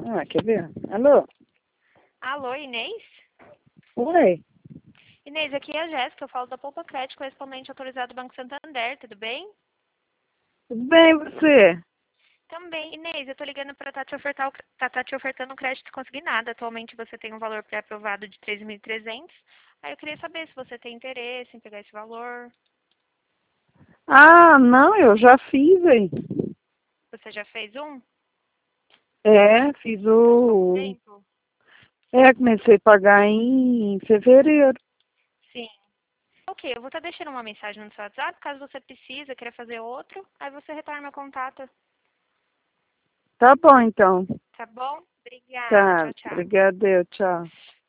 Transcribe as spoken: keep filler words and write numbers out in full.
Ah, quer ver? Alô? Alô, Inês? Oi? Inês, aqui é a Jéssica, eu falo da Poupa Crédito, correspondente autorizado do Banco Santander, tudo bem? Tudo bem, você? Também, Inês, eu tô ligando para estar te, ofertar o- tá, tá te ofertando um crédito consignado. Atualmente você tem um valor pré-aprovado de três mil e trezentos. Aí eu queria saber se você tem interesse em pegar esse valor. Ah, não, eu já fiz, hein? Você já fez um? É, fiz Faz pouco o... tempo? É, comecei a pagar em fevereiro. Sim. Ok, eu vou estar deixando uma mensagem no seu WhatsApp, caso você precise, queira fazer outro, aí você retorna meu contato, Tá bom, então. tá bom? Obrigada, Tá, tchau, tchau. obrigada, tchau.